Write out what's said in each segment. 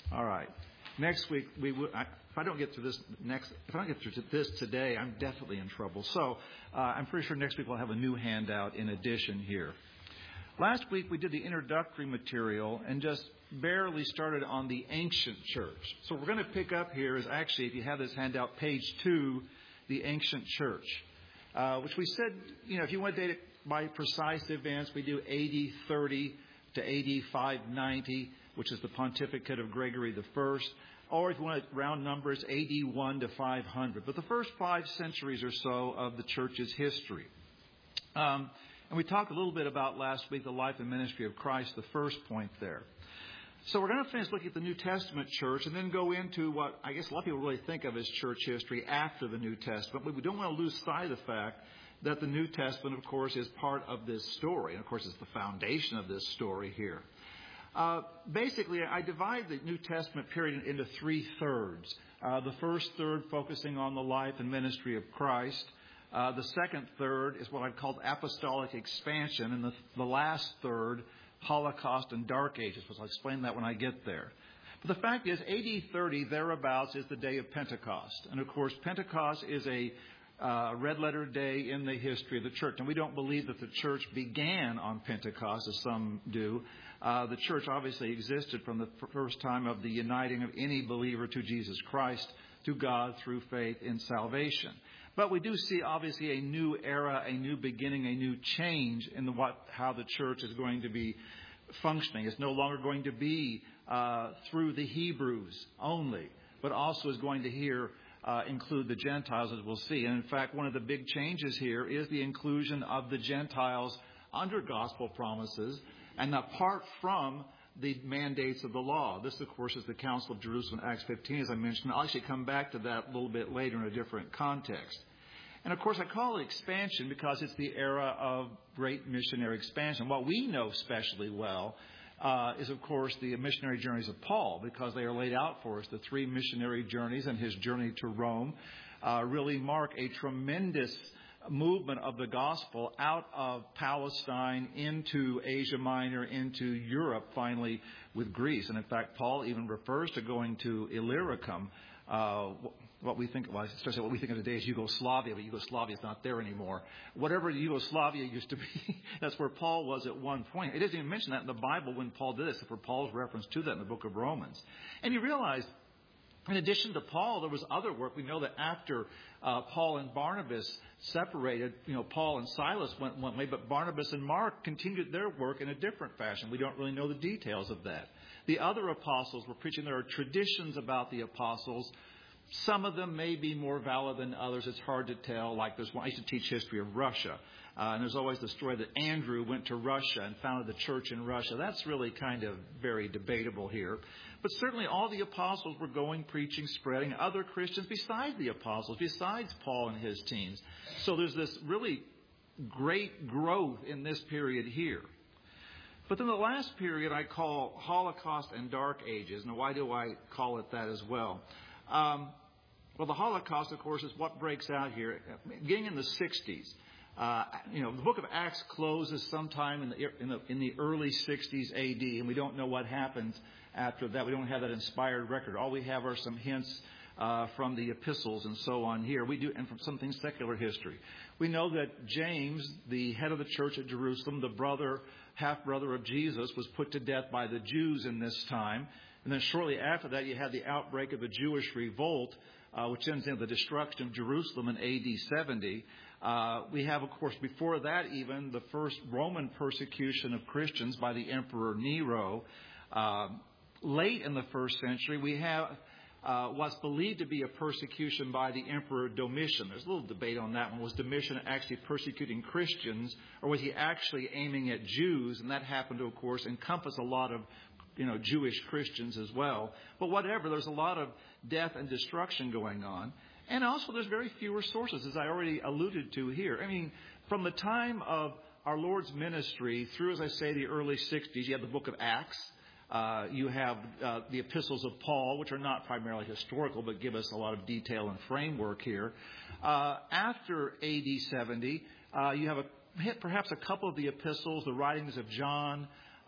All right. Next week, if I don't get through this today, I'm definitely in trouble. So I'm pretty sure next week we'll have a new handout in addition here. Last week we did the introductory material and just barely started on the ancient church. So what we're going to pick up here is actually, if you have this handout, page 2, the ancient church, which we said, if you want to date it by precise events, we do AD 30 to AD 590, which is the pontificate of Gregory I. Or if you want to round numbers, AD 1 to 500. But the first 5 centuries or so of the church's history. And we talked a little bit about last week the life and ministry of Christ, the first point there. So we're going to finish looking at the New Testament church and then go into what I guess a lot of people really think of as church history after the New Testament. But we don't want to lose sight of the fact that the New Testament, of course, is part of this story. And, of course, it's the foundation of this story here. Basically, I divide the New Testament period into 3 thirds. The first third focusing on the life and ministry of Christ. The second third is what I've called apostolic expansion. And the last third, Holocaust and Dark Ages. I'll explain that when I get there. But the fact is, AD 30, thereabouts, is the day of Pentecost. And, of course, Pentecost is a red-letter day in the history of the church. And we don't believe that the church began on Pentecost, as some do. The church obviously existed from the first time of the uniting of any believer to Jesus Christ, to God through faith in salvation. But we do see, obviously, a new era, a new beginning, a new change in how the church is going to be functioning. It's no longer going to be through the Hebrews only, but also is going to include the Gentiles, as we'll see. And in fact, one of the big changes here is the inclusion of the Gentiles under gospel promises and apart from the mandates of the law. This, of course, is the Council of Jerusalem, Acts 15, as I mentioned. I'll actually come back to that a little bit later in a different context. And, of course, I call it expansion because it's the era of great missionary expansion. What we know especially well is, of course, the missionary journeys of Paul, because they are laid out for us. The 3 missionary journeys and his journey to Rome really mark a tremendous movement of the gospel out of Palestine into Asia Minor, into Europe, finally with Greece. And in fact, Paul even refers to going to Illyricum, what we think of today as Yugoslavia, but Yugoslavia is not there anymore. Whatever Yugoslavia used to be, that's where Paul was at one point. It doesn't even mention that in the Bible when Paul did this, except for Paul's reference to that in the book of Romans. And you realize, in addition to Paul, there was other work. We know that after Paul and Barnabas separated, Paul and Silas went one way, but Barnabas and Mark continued their work in a different fashion. We don't really know the details of that. The other apostles were preaching. There are traditions about the apostles. Some of them may be more valid than others. It's hard to tell. Like there's one, I used to teach history of Russia. And there's always the story that Andrew went to Russia and founded the church in Russia. That's really kind of very debatable here. But certainly all the apostles were going, preaching, spreading. Other Christians besides the apostles, besides Paul and his teens. So there's this really great growth in this period here. But then the last period I call Holocaust and Dark Ages. Now, why do I call it that as well? Well, the Holocaust, of course, is what breaks out here, beginning in the 60s. The book of Acts closes sometime in the early 60s A.D., and we don't know what happens after that. We don't have that inspired record. All we have are some hints from the epistles and so on here. We do, and from something secular history. We know that James, the head of the church at Jerusalem, the half-brother of Jesus, was put to death by the Jews in this time. And then shortly after that, you had the outbreak of the Jewish revolt, which ends in the destruction of Jerusalem in A.D. 70. We have, of course, before that even, the first Roman persecution of Christians by the Emperor Nero. Late in the first century, we have what's believed to be a persecution by the Emperor Domitian. There's a little debate on that one. Was Domitian actually persecuting Christians, or was he actually aiming at Jews? And that happened to, of course, encompass a lot of Jewish Christians as well. But whatever, there's a lot of death and destruction going on. And also there's very fewer sources, as I already alluded to here. I mean, from the time of our Lord's ministry through, as I say, the early 60s, you have the book of Acts. You have the epistles of Paul, which are not primarily historical, but give us a lot of detail and framework here. After A.D. 70, you have perhaps a couple of the epistles, the writings of John,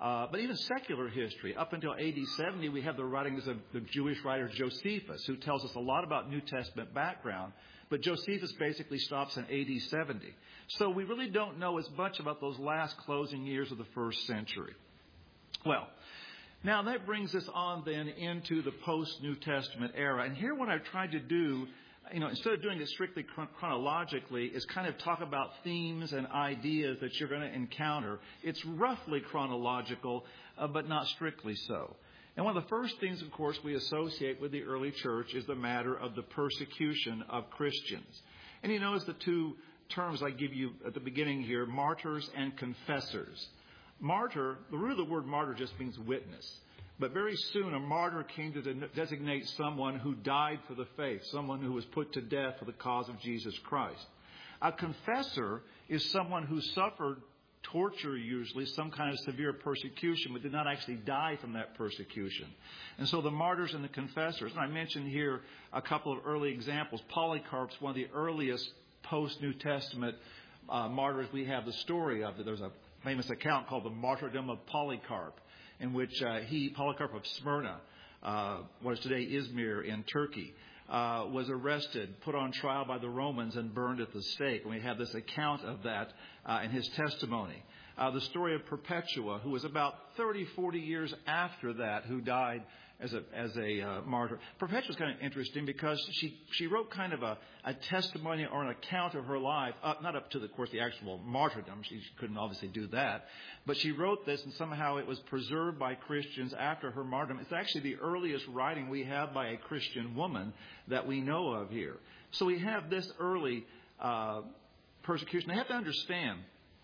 But even secular history, up until AD 70, we have the writings of the Jewish writer Josephus, who tells us a lot about New Testament background. But Josephus basically stops in AD 70. So we really don't know as much about those last closing years of the first century. Well, now that brings us on then into the post-New Testament era. And here what I've tried to do, instead of doing it strictly chronologically, is kind of talk about themes and ideas that you're going to encounter. It's roughly chronological, but not strictly so. And one of the first things, of course, we associate with the early church is the matter of the persecution of Christians. And you notice the two terms I give you at the beginning here, martyrs and confessors. Martyr, the root of the word martyr just means witness. But very soon a martyr came to designate someone who died for the faith, someone who was put to death for the cause of Jesus Christ. A confessor is someone who suffered torture, usually some kind of severe persecution, but did not actually die from that persecution. And so the martyrs and the confessors, and I mentioned here a couple of early examples. Polycarp's one of the earliest post-New Testament martyrs we have the story of. There's a famous account called the Martyrdom of Polycarp, in which Polycarp of Smyrna, what is today Izmir in Turkey, was arrested, put on trial by the Romans, and burned at the stake. And we have this account of that in his testimony. The story of Perpetua, who was about 30, 40 years after that, who died as a martyr. Perpetua is kind of interesting because she wrote kind of a testimony or an account of her life, not up to, of course, the actual martyrdom. She couldn't obviously do that. But she wrote this, and somehow it was preserved by Christians after her martyrdom. It's actually the earliest writing we have by a Christian woman that we know of here. So we have this early persecution. I have to understand,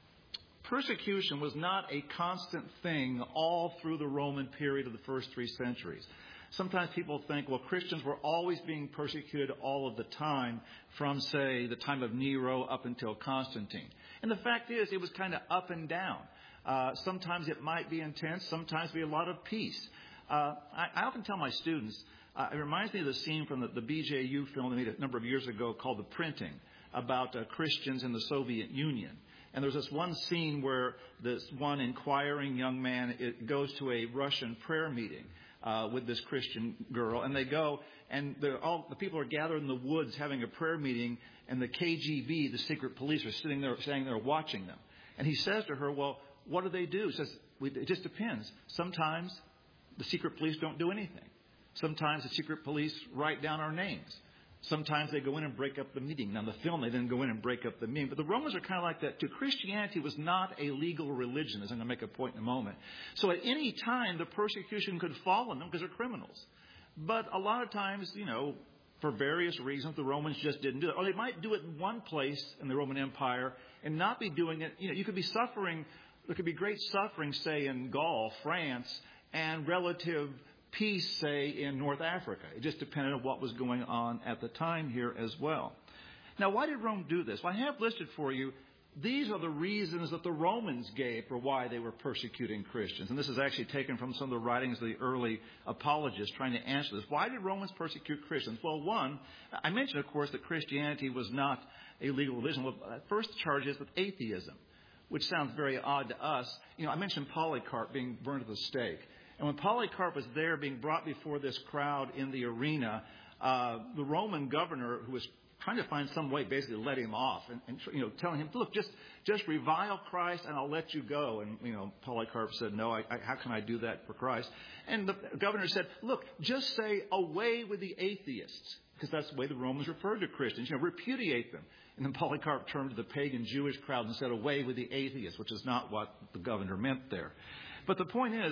persecution was not a constant thing all through the Roman period of the first 3 centuries. Sometimes people think, well, Christians were always being persecuted all of the time from, say, the time of Nero up until Constantine. And the fact is, it was kind of up and down. Sometimes it might be intense. Sometimes be a lot of peace. I often tell my students, it reminds me of the scene from the BJU film they made a number of years ago called The Printing, about Christians in the Soviet Union. And there's this one scene where this one inquiring young man goes to a Russian prayer meeting with this Christian girl. And they go, and the people are gathered in the woods having a prayer meeting, and the KGB, the secret police, are sitting there watching them. And he says to her, well, what do they do? He says, it just depends. Sometimes the secret police don't do anything. Sometimes the secret police write down our names. Sometimes they go in and break up the meeting. Now, in the film, they didn't go in and break up the meeting. But the Romans are kind of like that, too. Christianity was not a legal religion, as I'm going to make a point in a moment. So at any time, the persecution could fall on them because they're criminals. But a lot of times, for various reasons, the Romans just didn't do it. Or they might do it in one place in the Roman Empire and not be doing it. You could be suffering. There could be great suffering, say, in Gaul, France, and relative peace, say, in North Africa. It just depended on what was going on at the time here as well. Now, why did Rome do this? Well, I have listed for you, these are the reasons that the Romans gave for why they were persecuting Christians. And this is actually taken from some of the writings of the early apologists trying to answer this. Why did Romans persecute Christians? Well, one, I mentioned, of course, that Christianity was not a legal religion. Well, first charge is with atheism, which sounds very odd to us. I mentioned Polycarp being burned at the stake. And when Polycarp was there being brought before this crowd in the arena, the Roman governor, who was trying to find some way, basically let him off and telling him, look, just revile Christ and I'll let you go. And, Polycarp said, no, how can I do that for Christ? And the governor said, look, just say away with the atheists, because that's the way the Romans referred to Christians, repudiate them. And then Polycarp turned to the pagan Jewish crowd and said, away with the atheists, which is not what the governor meant there. But the point is,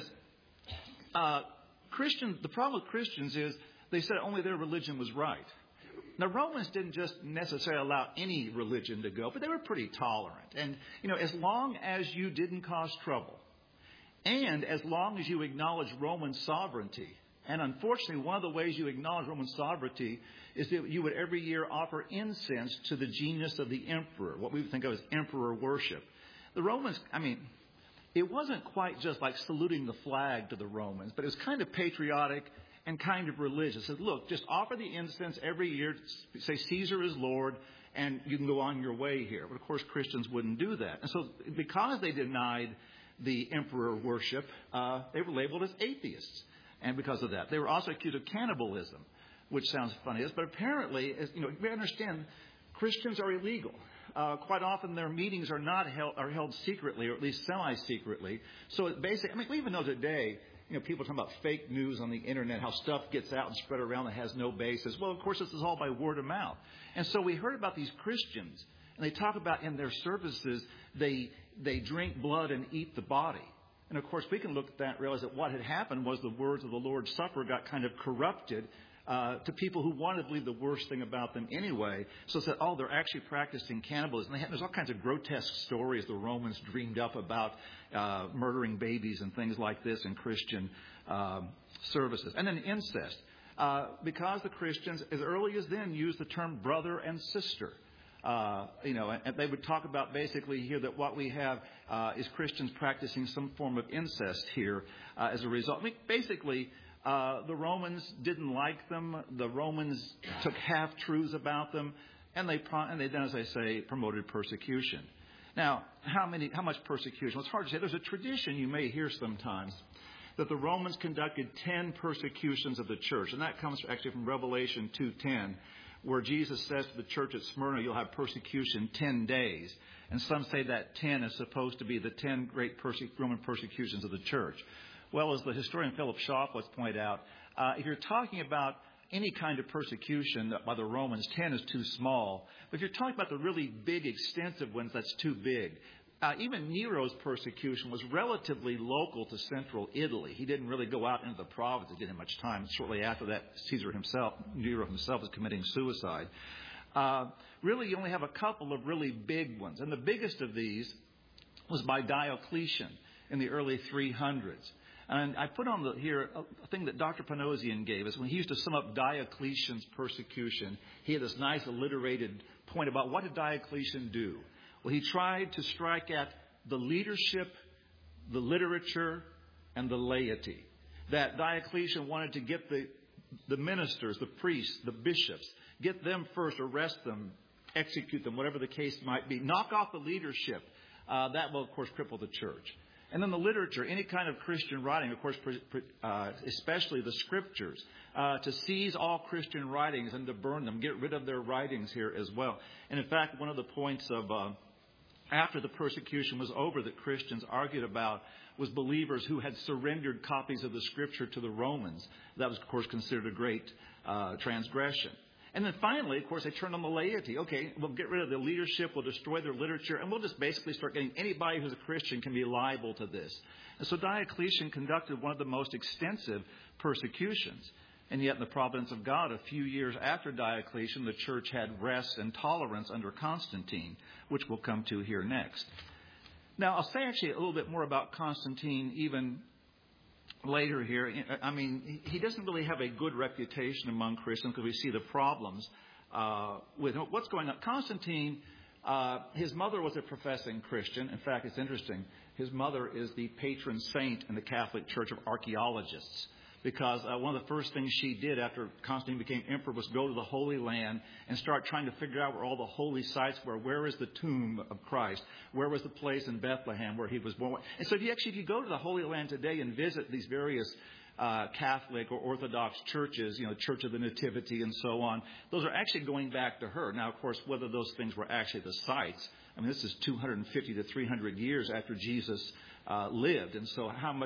the problem with Christians is they said only their religion was right. Now, Romans didn't just necessarily allow any religion to go, but they were pretty tolerant. And, as long as you didn't cause trouble, and as long as you acknowledged Roman sovereignty, and unfortunately, one of the ways you acknowledge Roman sovereignty is that you would every year offer incense to the genius of the emperor, what we would think of as emperor worship. The Romans, it wasn't quite just like saluting the flag to the Romans, but it was kind of patriotic and kind of religious. It said, look, just offer the incense every year, say Caesar is Lord, and you can go on your way here. But of course, Christians wouldn't do that. And so because they denied the emperor worship, they were labeled as atheists. And because of that, they were also accused of cannibalism, which sounds funny. But apparently, we understand Christians are illegal. Quite often their meetings are held secretly, or at least semi-secretly. So basically, we even know today, people talk about fake news on the internet, how stuff gets out and spread around that has no basis. Well, of course, this is all by word of mouth. And so we heard about these Christians, and they talk about in their services, they drink blood and eat the body. And of course, we can look at that and realize that what had happened was the words of the Lord's Supper got kind of corrupted to people who wanted to believe the worst thing about them anyway. So it's that, they're actually practicing cannibalism. There's all kinds of grotesque stories the Romans dreamed up about murdering babies and things like this in Christian services. And then incest. Because the Christians, as early as then, used the term brother and sister. And they would talk about basically here that what we have is Christians practicing some form of incest here as a result. Basically, the Romans didn't like them. The Romans took half-truths about them, and they then, as I say, promoted persecution. Now, how much persecution? Well, it's hard to say. There's a tradition you may hear sometimes that the Romans conducted 10 persecutions of the church, and that comes actually from Revelation 2:10, where Jesus says to the church at Smyrna, you'll have persecution 10 days. And some say that 10 is supposed to be the 10 great Roman persecutions of the church. Well, as the historian Philip Shoflitz pointed out, if you're talking about any kind of persecution by the Romans, 10 is too small. But if you're talking about the really big, extensive ones, that's too big. Even Nero's persecution was relatively local to central Italy. He didn't really go out into the provinces. He didn't have much time. Shortly after that, Nero himself was committing suicide. Really, you only have a couple of really big ones. And the biggest of these was by Diocletian in the early 300s. And I put on here a thing that Dr. Panosian gave us. When he used to sum up Diocletian's persecution, he had this nice alliterated point about what did Diocletian do? Well, he tried to strike at the leadership, the literature, and the laity. That Diocletian wanted to get the ministers, the priests, the bishops, get them first, arrest them, execute them, whatever the case might be. Knock off the leadership. That will, of course, cripple the church. And then the literature, any kind of Christian writing, of course, especially the scriptures, to seize all Christian writings and to burn them, get rid of their writings here as well. And in fact, one of the points of after the persecution was over that Christians argued about was believers who had surrendered copies of the scripture to the Romans. That was, of course, considered a great transgression. And then finally, of course, they turned on the laity. Okay, we'll get rid of the leadership, we'll destroy their literature, and we'll just basically start getting anybody who's a Christian can be liable to this. And so Diocletian conducted one of the most extensive persecutions. And yet, in the providence of God, a few years after Diocletian, the church had rest and tolerance under Constantine, which we'll come to here next. Now, I'll say actually a little bit more about Constantine even later here. I mean, he doesn't really have a good reputation among Christians because we see the problems with what's going on. Constantine, his mother was a professing Christian. In fact, it's interesting. His mother is the patron saint in the Catholic Church of archaeologists. Because one of the first things she did after Constantine became emperor was go to the Holy Land and start trying to figure out where all the holy sites were. Where is the tomb of Christ? Where was the place in Bethlehem where he was born? And so if you go to the Holy Land today and visit these various Catholic or Orthodox churches, Church of the Nativity and so on, those are actually going back to her. Now, of course, whether those things were actually the sites, I mean, this is 250 to 300 years after Jesus lived. And so how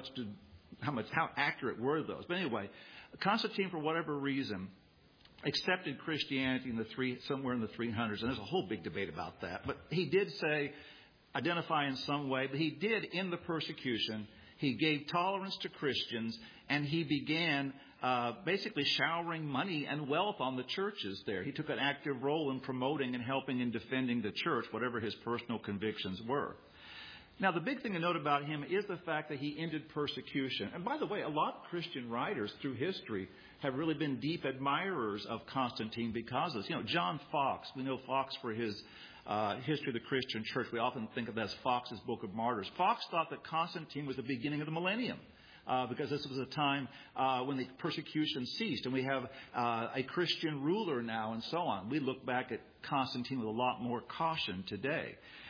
accurate were those? But anyway, Constantine, for whatever reason, accepted Christianity somewhere in the 300s, and there's a whole big debate about that. But he did identify in some way, but he did in the persecution. He gave tolerance to Christians, and he began basically showering money and wealth on the churches there. He took an active role in promoting and helping and defending the church, whatever his personal convictions were. Now, the big thing to note about him is the fact that he ended persecution. And by the way, a lot of Christian writers through history have really been deep admirers of Constantine because of this. John Foxe, we know Foxe for his history of the Christian church. We often think of that as Foxe's Book of Martyrs. Foxe thought that Constantine was the beginning of the millennium. Because this was a time when the persecution ceased, and we have a Christian ruler now and so on. We look back at Constantine with a lot more caution today.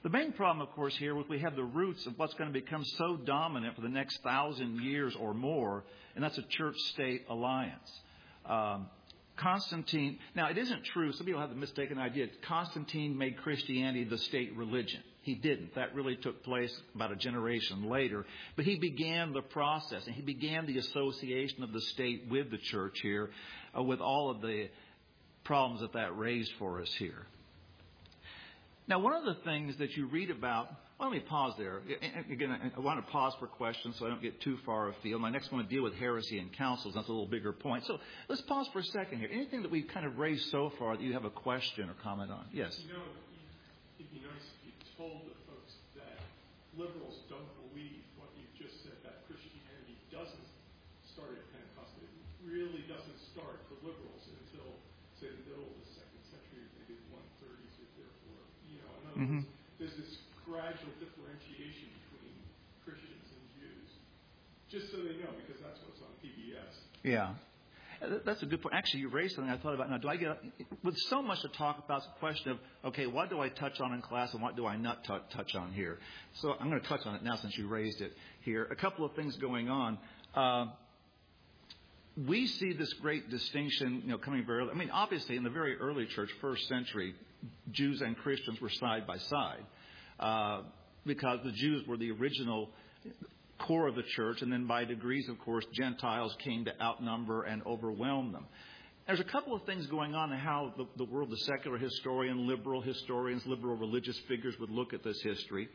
The main problem, of course, here was we have the roots of what's going to become so dominant for the next 1,000 years or more, and that's a church-state alliance. Constantine, now it isn't true, some people have the mistaken idea, Constantine made Christianity the state religion. He didn't. That really took place about a generation later. But he began the process, and he began the association of the state with the church here, with all of the problems that raised for us here. Now, one of the things that you read about, well, let me pause there. Again, I want to pause for questions so I don't get too far afield. My next one to deal with heresy and councils. That's a little bigger point. So let's pause for a second here. Anything that we've kind of raised so far that you have a question or comment on? Yes? You know, it'd be nice if you told the folks that liberals don't believe what you've just said, that Christianity doesn't start at Pentecost. It really doesn't start for liberals until, say, the middle of the second century, maybe the 130s or therefore. You know, in other words, there's this gradual differentiation between Christians and Jews. Just so they know, because that's what's on PBS. Yeah. That's a good point. Actually, you raised something I thought about. Now, do I get with so much to talk about? It's a question of, okay, what do I touch on in class and what do I not touch on here? So I'm going to touch on it now since you raised it here. A couple of things going on. We see this great distinction, coming very early. I mean, obviously, in the very early church, first century, Jews and Christians were side by side because the Jews were the original core of the church, and then by degrees, of course, Gentiles came to outnumber and overwhelm them. There's a couple of things going on in how the world, the secular historian, liberal historians, liberal religious figures would look at this history.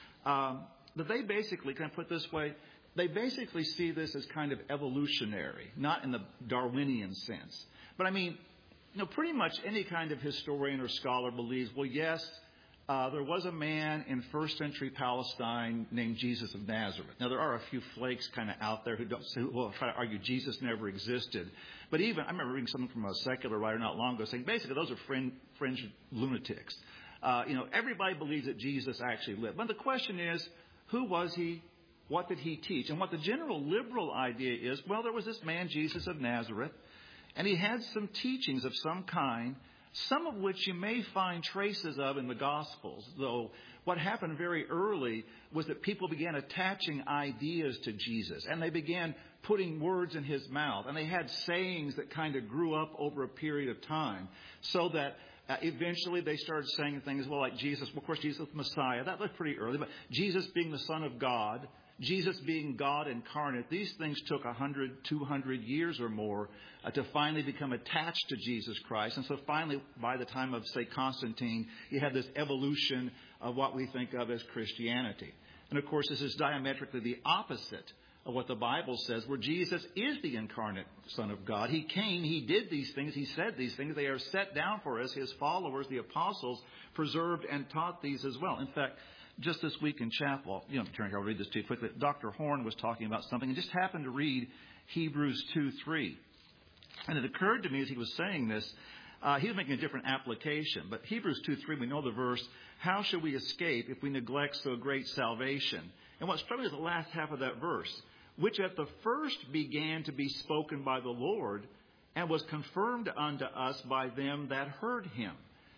But they basically, can I put it this way, they basically see this as kind of evolutionary, not in the Darwinian sense. But I mean, pretty much any kind of historian or scholar believes, well, yes, there was a man in first century Palestine named Jesus of Nazareth. Now, there are a few flakes kind of out there who will try to argue Jesus never existed. But even, I remember reading something from a secular writer not long ago saying basically those are fringe lunatics. Everybody believes that Jesus actually lived. But the question is, who was he? What did he teach? And what the general liberal idea is, well, there was this man, Jesus of Nazareth, and he had some teachings of some kind, some of which you may find traces of in the Gospels, though what happened very early was that people began attaching ideas to Jesus, and they began putting words in his mouth, and they had sayings that kind of grew up over a period of time, so that eventually they started saying things, well, like Jesus, well, of course, Jesus was Messiah. That was pretty early, but Jesus being the Son of God, Jesus being God incarnate, these things took 100, 200 years or more to finally become attached to Jesus Christ. And so finally, by the time of, say, Constantine, you had this evolution of what we think of as Christianity. And of course, this is diametrically the opposite of what the Bible says, where Jesus is the incarnate Son of God. He came, he did these things, he said these things. They are set down for us, his followers, the apostles, preserved and taught these as well. In fact, just this week in chapel, I'll read this to you quickly. Dr. Horn was talking about something and just happened to read Hebrews 2:3. And it occurred to me as he was saying this, he was making a different application. But Hebrews 2:3, we know the verse, how shall we escape if we neglect so great salvation? And what struck me is the last half of that verse, which at the first began to be spoken by the Lord and was confirmed unto us by them that heard him.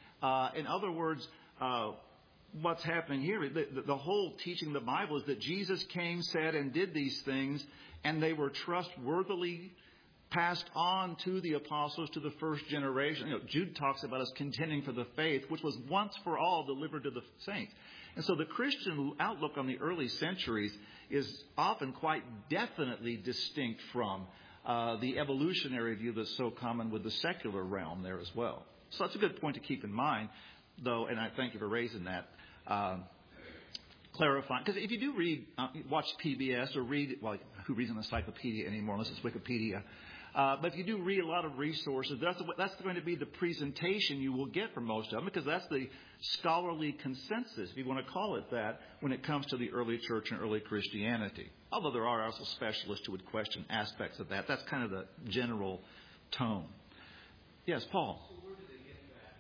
In other words, what's happening here, the whole teaching of the Bible is that Jesus came, said, and did these things, and they were trustworthily passed on to the apostles, to the first generation. Jude talks about us contending for the faith, which was once for all delivered to the saints. And so the Christian outlook on the early centuries is often quite definitely distinct from the evolutionary view that's so common with the secular realm there as well. So that's a good point to keep in mind, though, and I thank you for raising that. Clarifying, because if you do read, watch PBS or read, well, who reads an encyclopedia anymore unless it's Wikipedia? But if you do read a lot of resources, that's going to be the presentation you will get from most of them, because that's the scholarly consensus, if you want to call it that, when it comes to the early church and early Christianity. Although there are also specialists who would question aspects of that. That's kind of the general tone. Yes, Paul. So where do they get that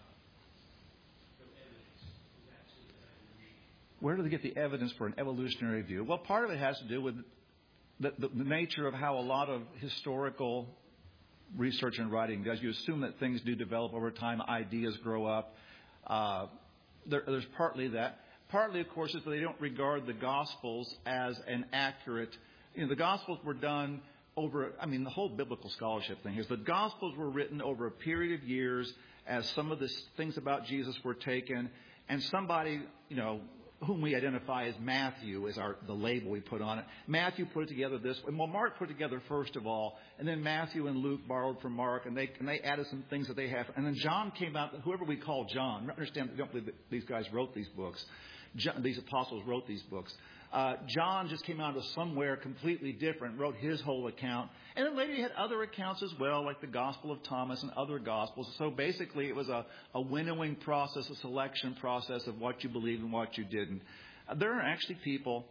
from evidence? Where do they get the evidence for an evolutionary view? Well, part of it has to do with the nature of how a lot of historical research and writing does. You assume that things do develop over time, ideas grow up. There's partly that. partly, of course, is that they don't regard the Gospels as an accurate. The Gospels were done over, the whole biblical scholarship thing is the Gospels were written over a period of years as some of the things about Jesus were taken, and somebody, whom we identify as Matthew is the label we put on it. Matthew put it together this way. Well, Mark put it together first of all, and then Matthew and Luke borrowed from Mark, and they added some things that they have. And then John came out, whoever we call John. Understand, we don't believe that these guys wrote these books. These apostles wrote these books. John just came out of somewhere completely different, wrote his whole account. And then later he had other accounts as well, like the Gospel of Thomas and other Gospels. So basically it was a winnowing process, a selection process of what you believed and what you didn't. There are actually people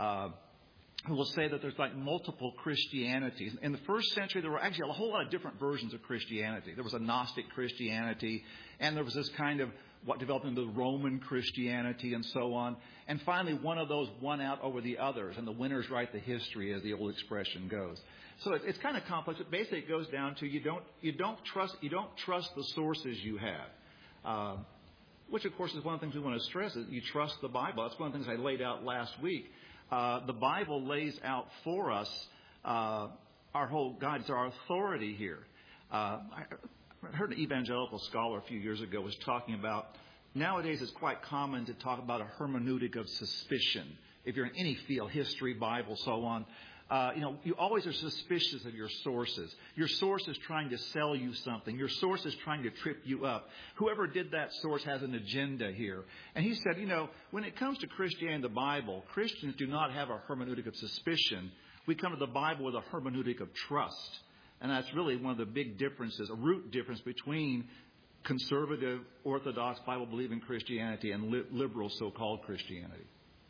who will say that there's like multiple Christianities. In the first century, there were actually a whole lot of different versions of Christianity. There was a Gnostic Christianity, and there was this kind of what developed into Roman Christianity and so on. And finally, one of those won out over the others, and the winners write the history, as the old expression goes. So it's kind of complex, but basically it goes down to you don't trust the sources you have, which of course is one of the things we want to stress is you trust the Bible. That's one of the things I laid out last week. The Bible lays out for us our whole guidance, our authority here. I heard an evangelical scholar a few years ago was talking about nowadays it's quite common to talk about a hermeneutic of suspicion. If you're in any field, history, Bible, so on, you always are suspicious of your sources. Your source is trying to sell you something. Your source is trying to trip you up. Whoever did that source has an agenda here. And he said, when it comes to Christianity and the Bible, Christians do not have a hermeneutic of suspicion. We come to the Bible with a hermeneutic of trust. And that's really one of the big differences, a root difference between conservative, Orthodox, Bible-believing Christianity and liberal so-called Christianity.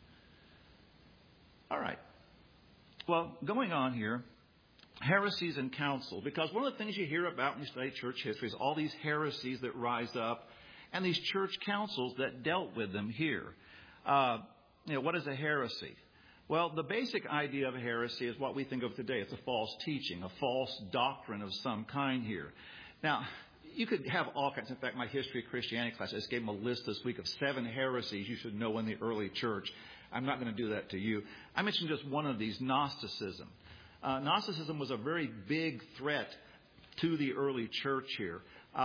All right. Well, going on here, heresies and councils, because one of the things you hear about when you study church history is all these heresies that rise up and these church councils that dealt with them here. What is a heresy? Well, the basic idea of a heresy is what we think of today. It's a false teaching, a false doctrine of some kind here. Now, you could have all kinds. In fact, my history of Christianity class, I just gave them a list this week of 7 heresies you should know in the early church. I'm not going to do that to you. I mentioned just one of these, Gnosticism. Gnosticism was a very big threat to the early church here.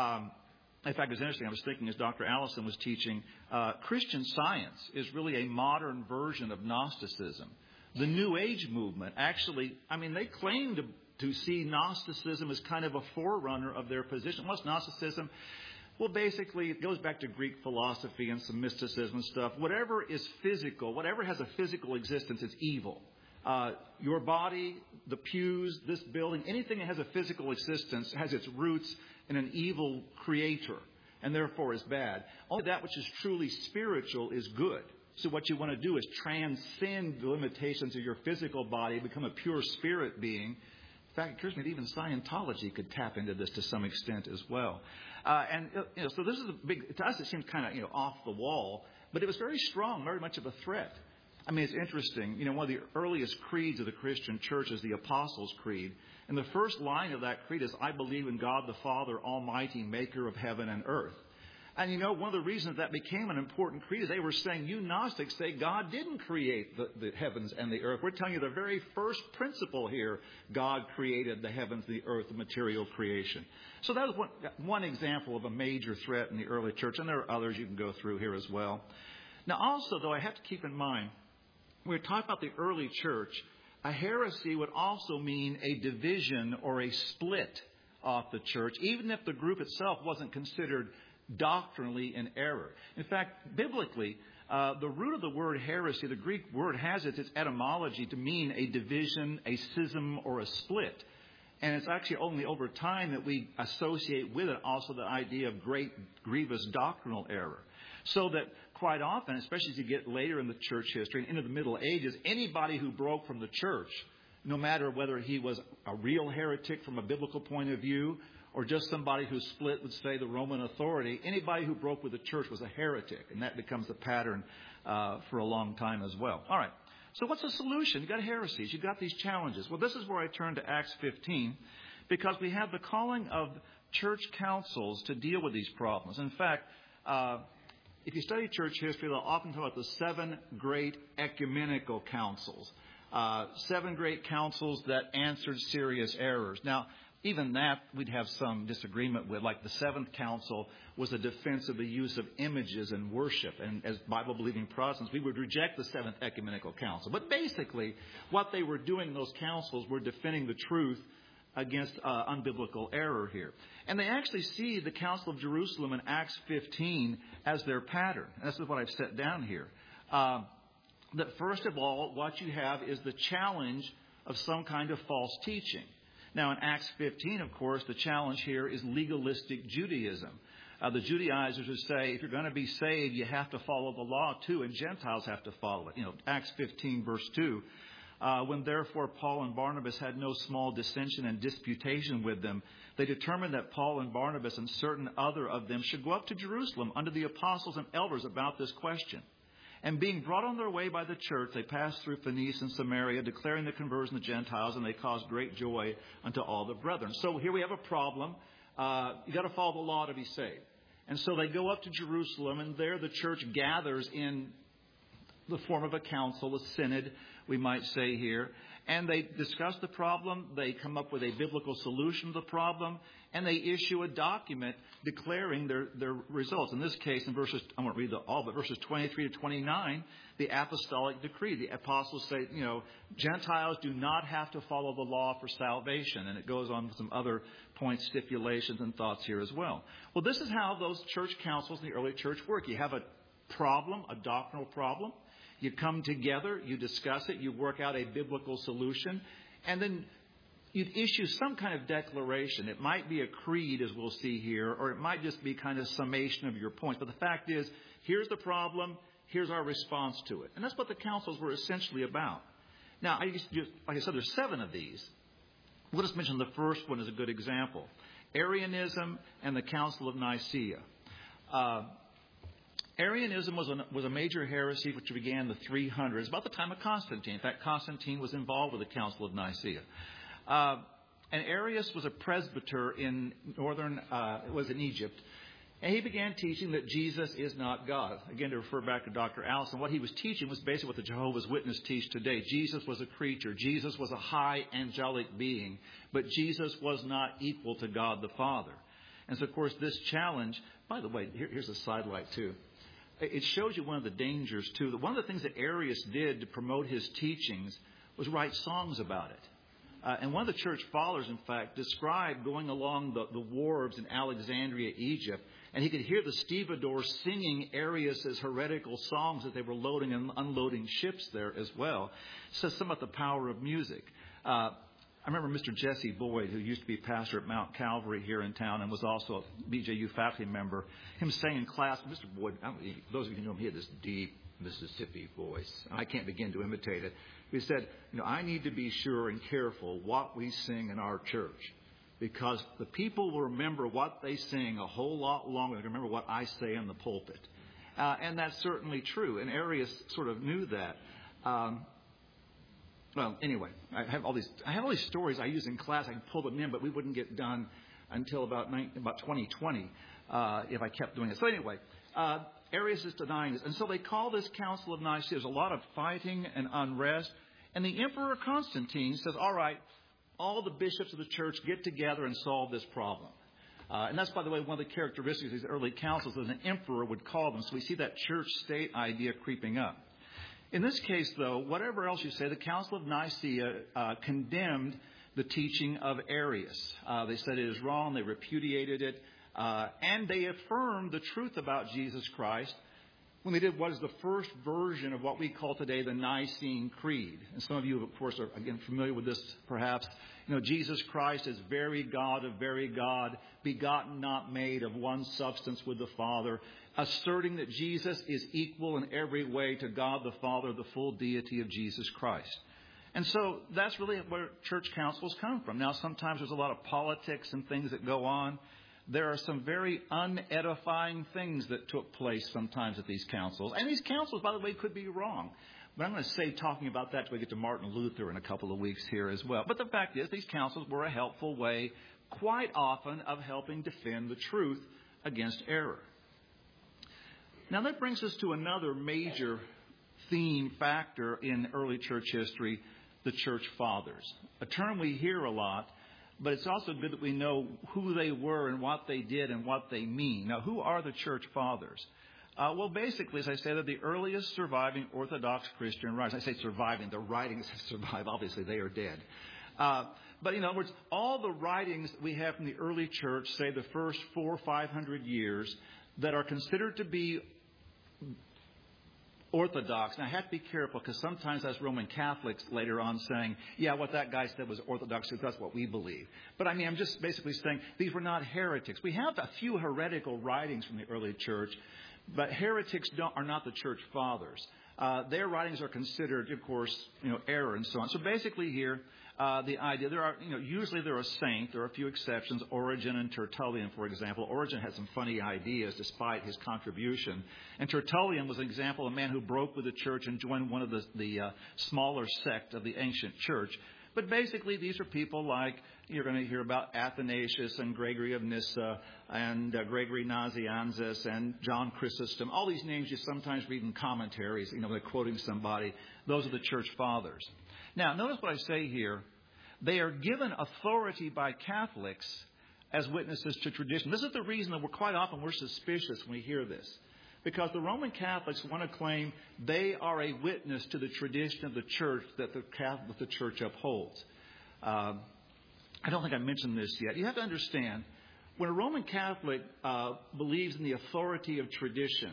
In fact, it's interesting. I was thinking as Dr. Allison was teaching, Christian Science is really a modern version of Gnosticism. The New Age movement actually, they claim to see Gnosticism as kind of a forerunner of their position. What's Gnosticism? Well, basically, it goes back to Greek philosophy and some mysticism and stuff. Whatever is physical, whatever has a physical existence is evil. Your body, the pews, this building, anything that has a physical existence has its roots in an evil creator and therefore is bad. Only that which is truly spiritual is good. So what you want to do is transcend the limitations of your physical body, become a pure spirit being. In fact, it occurs to me that even Scientology could tap into this to some extent as well. So this is a big, to us it seems kind of, off the wall, but it was very strong, very much of a threat. It's interesting. One of the earliest creeds of the Christian church is the Apostles' Creed. And the first line of that creed is, I believe in God the Father, Almighty, maker of heaven and earth. And one of the reasons that became an important creed is they were saying, you Gnostics say God didn't create the heavens and the earth. We're telling you the very first principle here, God created the heavens, the earth, the material creation. So that was one example of a major threat in the early church. And there are others you can go through here as well. Now also, though, I have to keep in mind, when we're talking about the early church, a heresy would also mean a division or a split off the church, even if the group itself wasn't considered doctrinally in error. In fact, biblically, the root of the word heresy, the Greek word has its etymology to mean a division, a schism, or a split. And it's actually only over time that we associate with it also the idea of great grievous doctrinal error. So that quite often, especially as you get later in the church history and into the Middle Ages, anybody who broke from the church, no matter whether he was a real heretic from a biblical point of view or just somebody who split with, say, the Roman authority, anybody who broke with the church was a heretic. And that becomes a pattern for a long time as well. All right. So what's the solution? You've got heresies. You've got these challenges. Well, this is where I turn to Acts 15 because we have the calling of church councils to deal with these problems. In fact, if you study church history, they'll often talk about the 7 great ecumenical councils. 7 great councils that answered serious errors. Now, even that we'd have some disagreement with. Like the 7th council was a defense of the use of images in worship. And as Bible-believing Protestants, we would reject the 7th ecumenical council. But basically, what they were doing in those councils were defending the truth against unbiblical error here. And they actually see the Council of Jerusalem in Acts 15 as their pattern. And this is what I've set down here. That first of all, what you have is the challenge of some kind of false teaching. Now, in Acts 15, of course, the challenge here is legalistic Judaism. The Judaizers would say, if you're going to be saved, you have to follow the law too, and Gentiles have to follow it. Acts 15, verse 2. When therefore Paul and Barnabas had no small dissension and disputation with them, they determined that Paul and Barnabas and certain other of them should go up to Jerusalem under the apostles and elders about this question. And being brought on their way by the church, they passed through Phoenicia and Samaria, declaring the conversion of the Gentiles, and they caused great joy unto all the brethren. So here we have a problem. You've got to follow the law to be saved. And so they go up to Jerusalem, and there the church gathers in the form of a council, a synod, we might say here. And they discuss the problem. They come up with a biblical solution to the problem. And they issue a document declaring their results. In this case, in verses, I won't read all, but verses 23 to 29, the apostolic decree. The apostles say, Gentiles do not have to follow the law for salvation. And it goes on with some other points, stipulations, and thoughts here as well. Well, this is how those church councils in the early church work. You have a problem, a doctrinal problem. You come together, you discuss it, you work out a biblical solution, and then you'd issue some kind of declaration. It might be a creed, as we'll see here, or it might just be kind of summation of your points. But the fact is, here's the problem, here's our response to it. And that's what the councils were essentially about. Now, like I said, there's 7 of these. We'll just mention the first one as a good example. Arianism and the Council of Nicaea. Arianism was a major heresy which began in the 300s, about the time of Constantine. In fact, Constantine was involved with the Council of Nicaea. And Arius was a presbyter in in Egypt. And he began teaching that Jesus is not God. Again, to refer back to Dr. Allison, what he was teaching was basically what the Jehovah's Witnesses teach today. Jesus was a creature. Jesus was a high angelic being. But Jesus was not equal to God the Father. And so, of course, this challenge, by the way, here's a sidelight too. It shows you one of the dangers, too. That one of the things that Arius did to promote his teachings was write songs about it. And one of the church fathers, in fact, described going along the wharves in Alexandria, Egypt, and he could hear the stevedores singing Arius' heretical songs as they were loading and unloading ships there as well. It says something about the power of music. I remember Mr. Jesse Boyd, who used to be pastor at Mount Calvary here in town and was also a BJU faculty member, him saying in class, Mr. Boyd, those of you who know him, he had this deep Mississippi voice. I can't begin to imitate it. He said, I need to be sure and careful what we sing in our church, because the people will remember what they sing a whole lot longer than remember what I say in the pulpit. And that's certainly true. And Arius sort of knew that. Well, anyway, I have all these stories I use in class. I can pull them in, but we wouldn't get done until about 2020 if I kept doing it. So anyway, Arius is denying this. And so they call this Council of Nicaea. There's a lot of fighting and unrest. And the Emperor Constantine says, all right, all the bishops of the church get together and solve this problem. And that's, by the way, one of the characteristics of these early councils that an emperor would call them. So we see that church-state idea creeping up. In this case, though, whatever else you say, the Council of Nicaea condemned the teaching of Arius. They said it is wrong. They repudiated it. And they affirmed the truth about Jesus Christ when they did what is the first version of what we call today the Nicene Creed. And some of you, of course, are, again, familiar with this, perhaps. Jesus Christ is very God of very God, begotten, not made, of one substance with the Father, asserting that Jesus is equal in every way to God the Father, the full deity of Jesus Christ. And so that's really where church councils come from. Now, sometimes there's a lot of politics and things that go on. There are some very unedifying things that took place sometimes at these councils. And these councils, by the way, could be wrong. But I'm going to say, talking about that till we get to Martin Luther in a couple of weeks here as well. But the fact is, these councils were a helpful way, quite often, of helping defend the truth against error. Now that brings us to another major theme factor in early church history, the church fathers. A term we hear a lot, but it's also good that we know who they were and what they did and what they mean. Now, who are the church fathers? Well, basically, as I said, they're the earliest surviving Orthodox Christian writers. I say surviving. Their writings have survived. Obviously, they are dead. But in other words, all the writings that we have from the early church, say the first 400 or 500 years, that are considered to be Orthodox. Now, I have to be careful because sometimes that's Roman Catholics later on saying, yeah, what that guy said was Orthodox because that's what we believe. But I mean, I'm just basically saying these were not heretics. We have a few heretical writings from the early church, but heretics are not the church fathers. Their writings are considered, of course, error and so on. So basically here, the idea, usually they're a saint. There are a few exceptions, Origen and Tertullian, for example. Origen had some funny ideas despite his contribution. And Tertullian was an example of a man who broke with the church and joined one of the smaller sect of the ancient church. But basically, these are people like, you're going to hear about Athanasius and Gregory of Nyssa and Gregory Nazianzus and John Chrysostom. All these names you sometimes read in commentaries, they're quoting somebody. Those are the church fathers. Now, notice what I say here. They are given authority by Catholics as witnesses to tradition. This is the reason that we're suspicious when we hear this. Because the Roman Catholics want to claim they are a witness to the tradition of the church that the church upholds. I don't think I mentioned this yet. You have to understand, when a Roman Catholic believes in the authority of tradition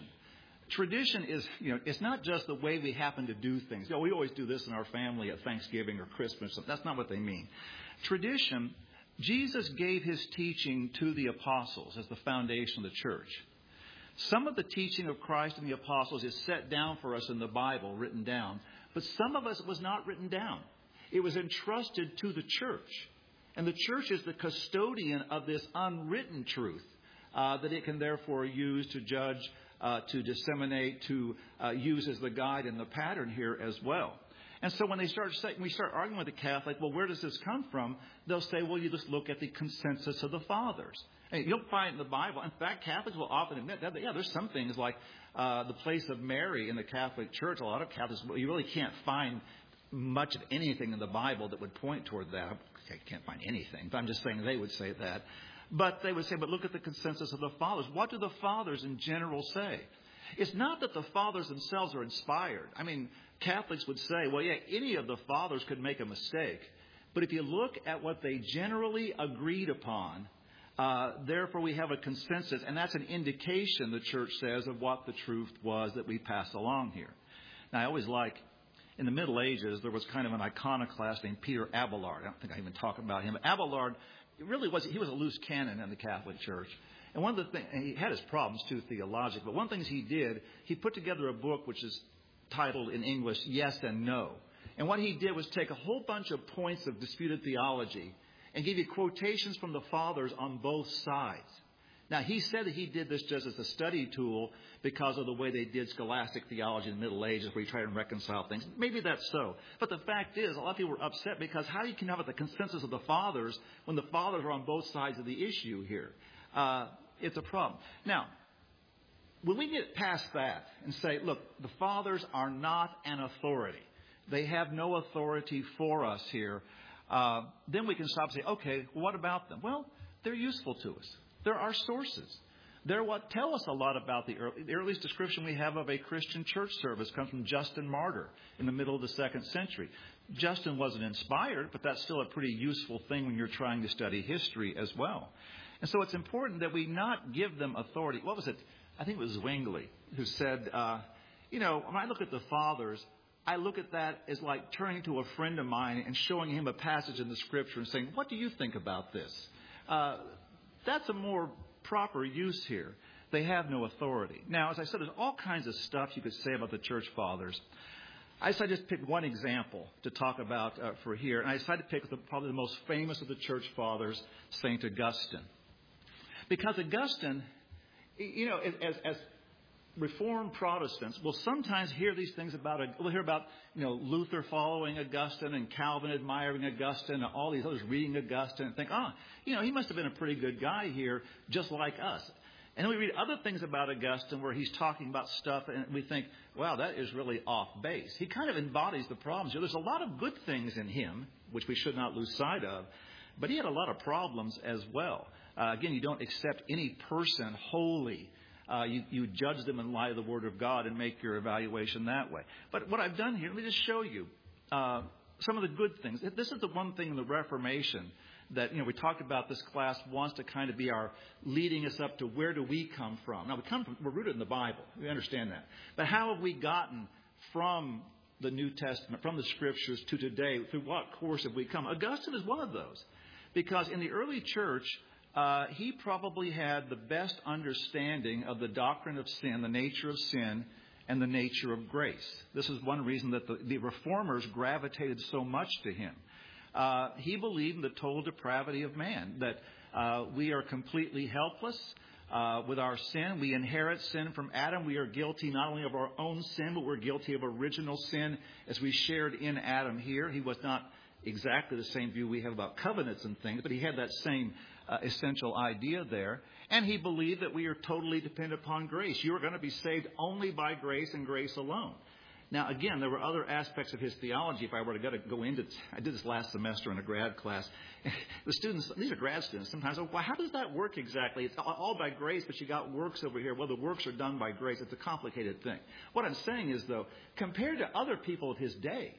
is, it's not just the way we happen to do things. We always do this in our family at Thanksgiving or Christmas. That's not what they mean. Tradition, Jesus gave his teaching to the apostles as the foundation of the church. Some of the teaching of Christ and the apostles is set down for us in the Bible, written down. But some of us was not written down. It was entrusted to the church. And the church is the custodian of this unwritten truth that it can therefore use to judge, to disseminate, to use as the guide and the pattern here as well. And so when we start arguing with the Catholic, well, where does this come from? They'll say, well, you just look at the consensus of the fathers. And you'll find in the Bible, in fact, Catholics will often admit that, there's some things like the place of Mary in the Catholic Church. A lot of Catholics, you really can't find much of anything in the Bible that would point toward that. I can't find anything, but I'm just saying they would say that. But they would say, but look at the consensus of the fathers. What do the fathers in general say? It's not that the fathers themselves are inspired. I mean, Catholics would say, well, yeah, any of the fathers could make a mistake. But if you look at what they generally agreed upon, therefore we have a consensus, and that's an indication, the church says, of what the truth was that we pass along here. Now, I always in the Middle Ages, there was kind of an iconoclast named Peter Abelard. I don't think I even talk about him. But Abelard, he was a loose cannon in the Catholic Church. And one of the things, he had his problems too, theologically. But one of the things he did, he put together a book which is titled in English, Yes and No. And what he did was take a whole bunch of points of disputed theology and give you quotations from the fathers on both sides. Now, he said that he did this just as a study tool because of the way they did scholastic theology in the Middle Ages, where you try to reconcile things. Maybe that's so. But the fact is, a lot of people were upset because how you can have the consensus of the fathers when the fathers are on both sides of the issue here? It's a problem. Now, when we get past that and say, look, the fathers are not an authority. They have no authority for us here. Then we can stop and say, okay, what about them? Well, they're useful to us. They're our sources. They're what tell us a lot about the earliest description we have of a Christian church service comes from Justin Martyr in the middle of the 2nd century. Justin wasn't inspired, but that's still a pretty useful thing when you're trying to study history as well. And so it's important that we not give them authority. What was it? I think it was Zwingli who said, when I look at the fathers, I look at that as like turning to a friend of mine and showing him a passage in the Scripture and saying, what do you think about this? That's a more proper use here. They have no authority. Now, as I said, there's all kinds of stuff you could say about the church fathers. I decided to just pick one example to talk about for here. And I decided to pick probably the most famous of the church fathers, St. Augustine. Because Augustine, as Reformed Protestants will sometimes hear these things we'll hear about, Luther following Augustine and Calvin admiring Augustine and all these others reading Augustine and think, he must have been a pretty good guy here, just like us. And then we read other things about Augustine where he's talking about stuff and we think, wow, that is really off base. He kind of embodies the problems. There's a lot of good things in him, which we should not lose sight of, but he had a lot of problems as well. Again, you don't accept any person wholly. You judge them in light of the Word of God and make your evaluation that way. But what I've done here, let me just show you some of the good things. This is the one thing in the Reformation that, we talked about. This class wants to kind of be our leading us up to where do we come from. Now, we're rooted in the Bible. We understand that. But how have we gotten from the New Testament, from the Scriptures to today? Through what course have we come? Augustine is one of those. Because in the early church, he probably had the best understanding of the doctrine of sin, the nature of sin, and the nature of grace. This is one reason that the reformers gravitated so much to him. He believed in the total depravity of man, that we are completely helpless with our sin. We inherit sin from Adam. We are guilty not only of our own sin, but we're guilty of original sin as we shared in Adam here. He was not exactly the same view we have about covenants and things, but he had that same essential idea there. And he believed that we are totally dependent upon grace. You are going to be saved only by grace and grace alone. Now, again, there were other aspects of his theology. If I were to go into it, I did this last semester in a grad class. The students, these are grad students, sometimes, well, how does that work exactly? It's all by grace, but you got works over here. Well, the works are done by grace. It's a complicated thing. What I'm saying is, though, compared to other people of his day,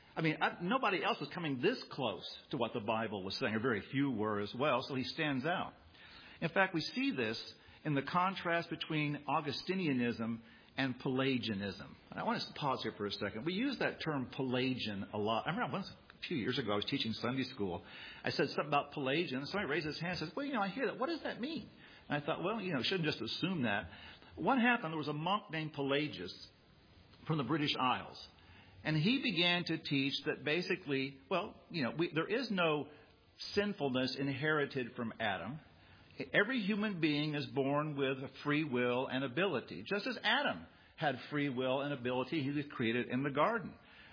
nobody else was coming this close to what the Bible was saying, or very few were as well, so he stands out. In fact, we see this in the contrast between Augustinianism and Pelagianism. And I want to pause here for a second. We use that term Pelagian a lot. I remember once, a few years ago, I was teaching Sunday school. I said something about Pelagian, and somebody raised his hand and says, well, I hear that. What does that mean? And I thought, well, shouldn't just assume that. What happened, there was a monk named Pelagius from the British Isles. And he began to teach that basically, there is no sinfulness inherited from Adam. Every human being is born with a free will and ability, just as Adam had free will and ability. He was created in the garden.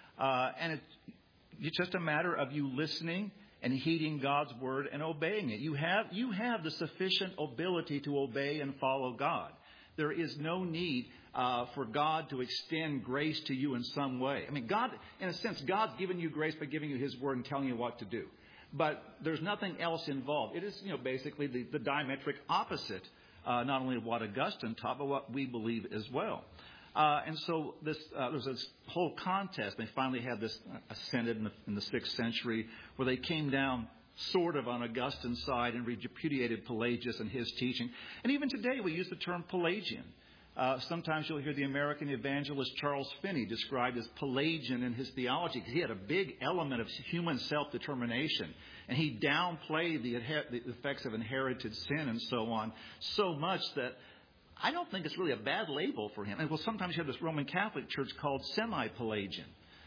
And it's just a matter of you listening and heeding God's word and obeying it. You have the sufficient ability to obey and follow God. There is no need for God to extend grace to you in some way. God, in a sense, God's given you grace by giving you His word and telling you what to do. But there's nothing else involved. It is, basically the diametric opposite, not only of what Augustine taught, but what we believe as well. And so there's this whole contest. They finally had this ascended in the 6th century where they came down sort of on Augustine's side and repudiated Pelagius and his teaching. And even today we use the term Pelagian. Sometimes you'll hear the American evangelist Charles Finney described as Pelagian in his theology because he had a big element of human self-determination. And he downplayed the effects of inherited sin and so on so much that I don't think it's really a bad label for him. And sometimes you have this Roman Catholic Church called semi-Pelagian.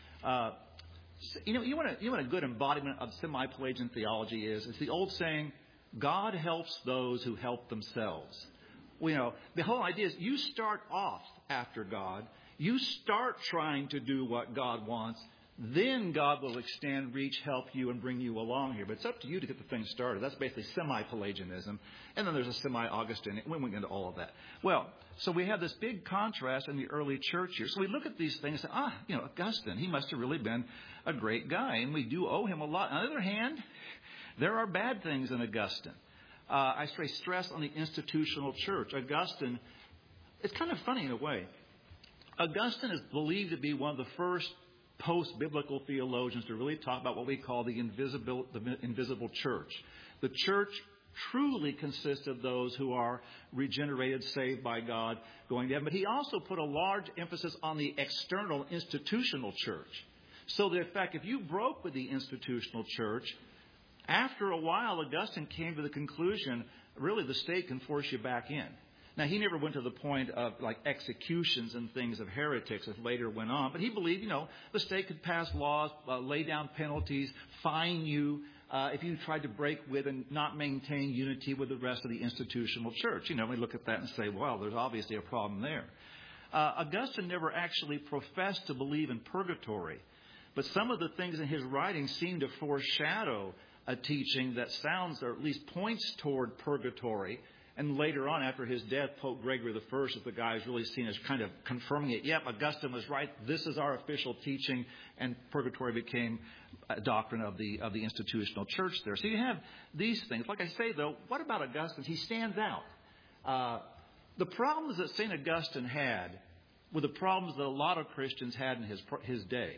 You want a good embodiment of semi-Pelagian theology is? It's the old saying, God helps those who help themselves. The whole idea is you start off after God. You start trying to do what God wants. Then God will extend, reach, help you, and bring you along here. But it's up to you to get the thing started. That's basically semi-Pelagianism. And then there's a semi-Augustinian. We went into all of that. Well, so we have this big contrast in the early church here. So we look at these things and say, Augustine, he must have really been a great guy. And we do owe him a lot. On the other hand, there are bad things in Augustine. I stress on the institutional church. Augustine, it's kind of funny in a way. Augustine is believed to be one of the first post-biblical theologians to really talk about what we call the invisible church. The church truly consists of those who are regenerated, saved by God, going to heaven. But he also put a large emphasis on the external institutional church. So that, in fact, if you broke with the institutional church, after a while, Augustine came to the conclusion, really, the state can force you back in. Now, he never went to the point of executions and things of heretics as later went on. But he believed, the state could pass laws, lay down penalties, fine you if you tried to break with and not maintain unity with the rest of the institutional church. We look at that and say, well, there's obviously a problem there. Augustine never actually professed to believe in purgatory. But some of the things in his writings seem to foreshadow a teaching that sounds or at least points toward purgatory. And later on, after his death, Pope Gregory I is the guy who's really seen as kind of confirming it. Yep, Augustine was right. This is our official teaching. And purgatory became a doctrine of the institutional church there. So you have these things. Like I say, though, what about Augustine? He stands out. The problems that St. Augustine had were the problems that a lot of Christians had in his day.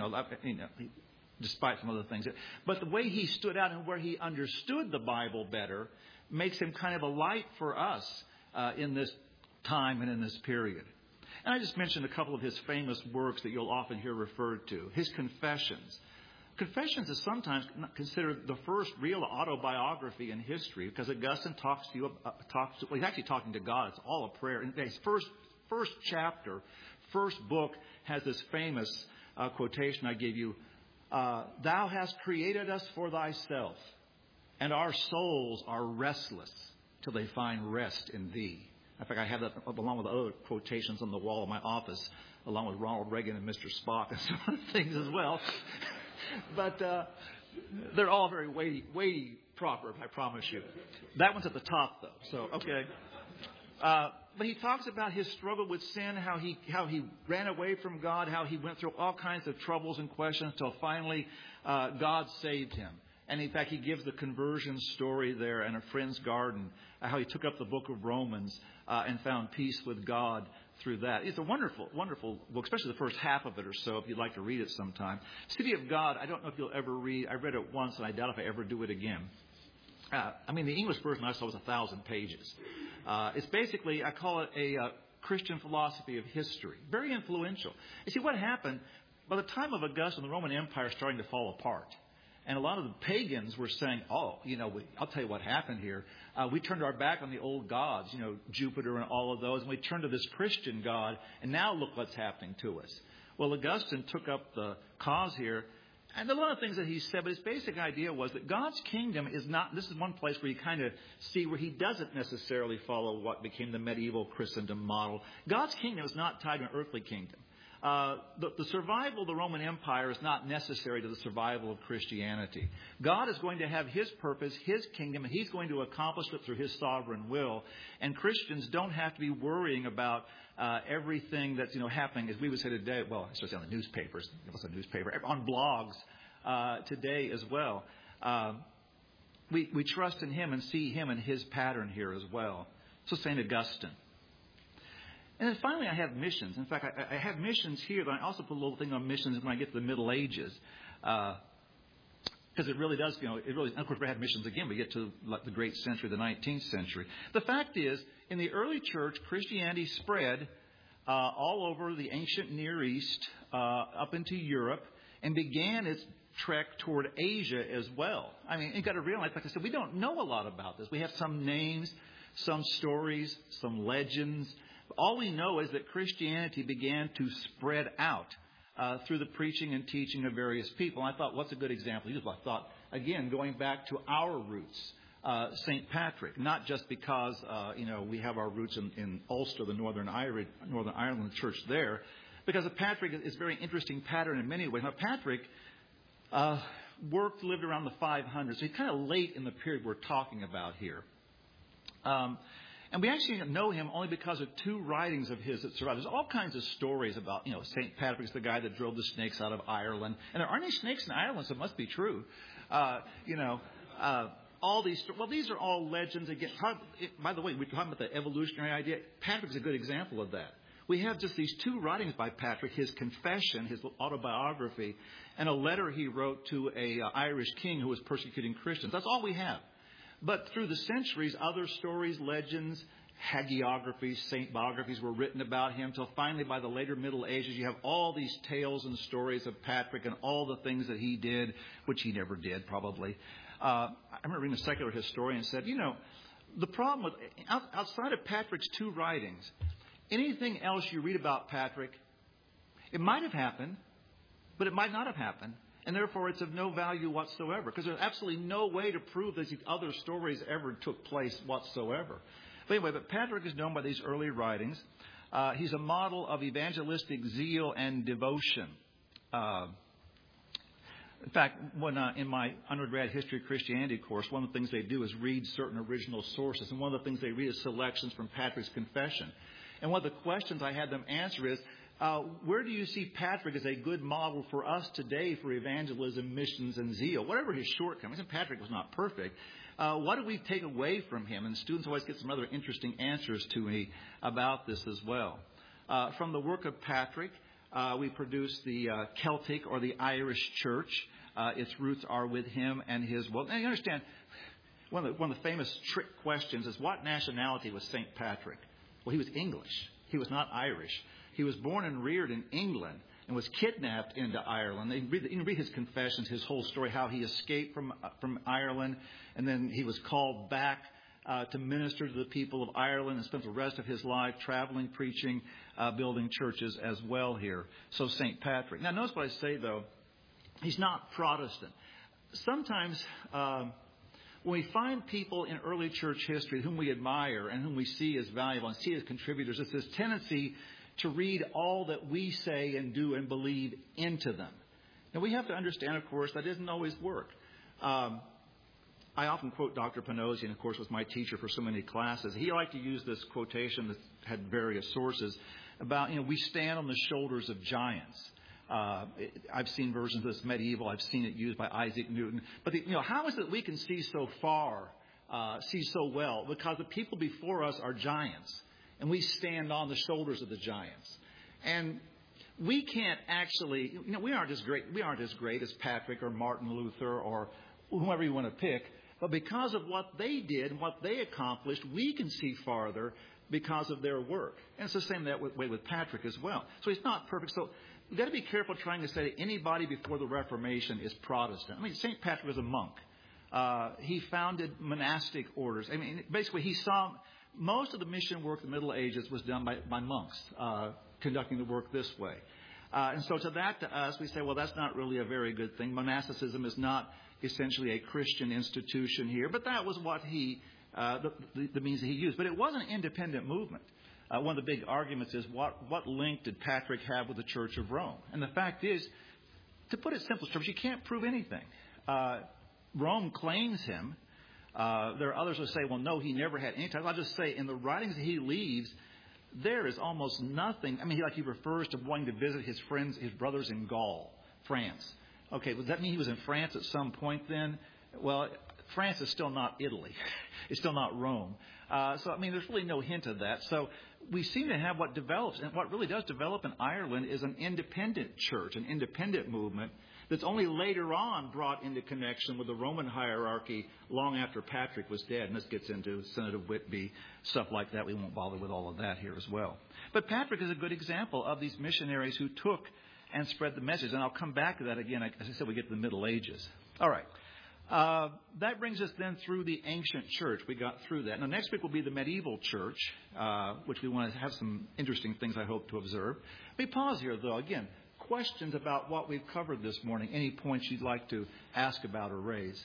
Despite some other things. But the way he stood out and where he understood the Bible better makes him kind of a light for us in this time and in this period. And I just mentioned a couple of his famous works that you'll often hear referred to. His Confessions. Confessions is sometimes considered the first real autobiography in history because Augustine he's actually talking to God. It's all a prayer. And his first chapter, first book, has this famous quotation I gave you. Thou hast created us for thyself, and our souls are restless till they find rest in thee. In fact, I have that along with other quotations on the wall of my office, along with Ronald Reagan and Mr. Spock and some other things as well. But they're all very weighty proverbs, I promise you. That one's at the top, though. So, okay. But he talks about his struggle with sin, how he ran away from God, how he went through all kinds of troubles and questions till finally God saved him. And in fact, he gives the conversion story there in a friend's garden, how he took up the book of Romans and found peace with God through that. It's a wonderful, wonderful book, especially the first half of it or so, if you'd like to read it sometime. City of God, I don't know if you'll ever read. I read it once, and I doubt if I ever do it again. The English version I saw was 1,000 pages. It's basically, I call it a Christian philosophy of history. Very influential. You see, what happened, by the time of Augustine, the Roman Empire is starting to fall apart. And a lot of the pagans were saying, I'll tell you what happened here. We turned our back on the old gods, Jupiter and all of those, and we turned to this Christian God, and now look what's happening to us. Well, Augustine took up the cause here, and a lot of things that he said, but his basic idea was that God's kingdom is not, this is one place where you kind of see where he doesn't necessarily follow what became the medieval Christendom model. God's kingdom is not tied to an earthly kingdom. The survival of the Roman Empire is not necessary to the survival of Christianity. God is going to have his purpose, his kingdom, and he's going to accomplish it through his sovereign will. And Christians don't have to be worrying about everything that's happening, as we would say today. Well, especially on the newspapers. What's a newspaper? On blogs today as well. We trust in him and see him and his pattern here as well. So St. Augustine. And then finally, I have missions. In fact, I have missions here, but I also put a little thing on missions when I get to the Middle Ages. Because it really does, of course, we have missions again. We get to the great century, the 19th century. The fact is, in the early church, Christianity spread all over the ancient Near East, up into Europe, and began its trek toward Asia as well. You've got to realize, like I said, we don't know a lot about this. We have some names, some stories, some legends. All we know is that Christianity began to spread out through the preaching and teaching of various people. And I thought, what's a good example? I thought, again, going back to our roots, St. Patrick, not just because, we have our roots in Ulster, the Northern Ireland church there, because Patrick is a very interesting pattern in many ways. Now, Patrick lived around the 500s, so he's kind of late in the period we're talking about here. And we actually know him only because of two writings of his that survive. There's all kinds of stories about, St. Patrick's the guy that drove the snakes out of Ireland. And there aren't any snakes in Ireland, so it must be true. All these, these are all legends. Again, by the way, we're talking about the evolutionary idea. Patrick's a good example of that. We have just these two writings by Patrick, his confession, his autobiography, and a letter he wrote to an Irish king who was persecuting Christians. That's all we have. But through the centuries, other stories, legends, hagiographies, saint biographies were written about him till finally by the later Middle Ages you have all these tales and stories of Patrick and all the things that he did, which he never did probably. I remember reading a secular historian said, the problem with, outside of Patrick's two writings, anything else you read about Patrick, it might have happened, but it might not have happened. And therefore, it's of no value whatsoever, because there's absolutely no way to prove that these other stories ever took place whatsoever. But anyway, Patrick is known by these early writings. He's a model of evangelistic zeal and devotion. In fact, when in my undergrad history of Christianity course, one of the things they do is read certain original sources. And one of the things they read is selections from Patrick's Confession. And one of the questions I had them answer is, where do you see Patrick as a good model for us today for evangelism, missions, and zeal? Whatever his shortcomings, and Patrick was not perfect, what do we take away from him? And students always get some other interesting answers to me about this as well. From the work of Patrick, we produce the Celtic or the Irish Church. Its roots are with him and his... Well, now you understand, one of the famous trick questions is, what nationality was St. Patrick? Well, he was English. He was not Irish. He was born and reared in England and was kidnapped into Ireland. You can read his confessions, his whole story, how he escaped from Ireland, and then he was called back to minister to the people of Ireland and spent the rest of his life traveling, preaching, building churches as well here. So St. Patrick. Now, notice what I say, though. He's not Protestant. Sometimes when we find people in early church history whom we admire and whom we see as valuable and see as contributors, it's this tendency to read all that we say and do and believe into them. Now, we have to understand, of course, that doesn't always work. I often quote Dr. Panosian, of course, was my teacher for so many classes. He liked to use this quotation that had various sources about, we stand on the shoulders of giants. I've seen versions of this medieval. I've seen it used by Isaac Newton. But, how is it we can see so far, see so well? Because the people before us are giants. And we stand on the shoulders of the giants. And we can't actually, we aren't as great as Patrick or Martin Luther or whoever you want to pick. But because of what they did and what they accomplished, we can see farther because of their work. And it's the same way with Patrick as well. So he's not perfect. So we've got to be careful trying to say that anybody before the Reformation is Protestant. St. Patrick was a monk. He founded monastic orders. Basically, he saw most of the mission work in the Middle Ages was done by monks conducting the work this way. And so to us, we say, well, that's not really a very good thing. Monasticism is not essentially a Christian institution here. But that was what the means that he used. But it was an independent movement. One of the big arguments is what link did Patrick have with the Church of Rome? And the fact is, to put it in simple terms, you can't prove anything. Rome claims him. There are others who say, well, no, he never had any time. I'll just say, in the writings that he leaves, there is almost nothing. He refers to wanting to visit his friends, his brothers in Gaul, France. Okay, does that mean he was in France at some point then? Well, France is still not Italy. It's still not Rome. There's really no hint of that. So we seem to have what develops, and what really does develop in Ireland is an independent church, an independent movement that's only later on brought into connection with the Roman hierarchy long after Patrick was dead. And this gets into Synod of Whitby, stuff like that. We won't bother with all of that here as well. But Patrick is a good example of these missionaries who took and spread the message. And I'll come back to that again. As I said, we get to the Middle Ages. All right. That brings us then through the ancient church. We got through that. Now, next week will be the medieval church, which we want to have some interesting things, I hope, to observe. Let me pause here, though. Again, questions about what we've covered this morning. Any points you'd like to ask about or raise?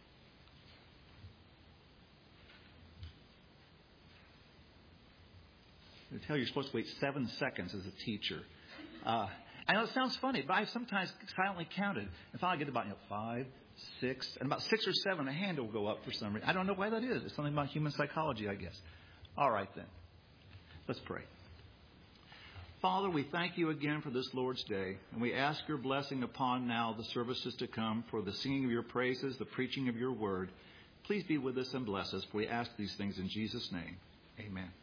I tell you, you're supposed to wait 7 seconds as a teacher. I know it sounds funny, but I've sometimes silently counted. If I get about 5, 6, and about 6 or 7, a hand will go up for some reason. I don't know why that is. It's something about human psychology, I guess. All right, then. Let's pray. Father, we thank you again for this Lord's Day, and we ask your blessing upon now the services to come for the singing of your praises, the preaching of your word. Please be with us and bless us, for we ask these things in Jesus' name. Amen.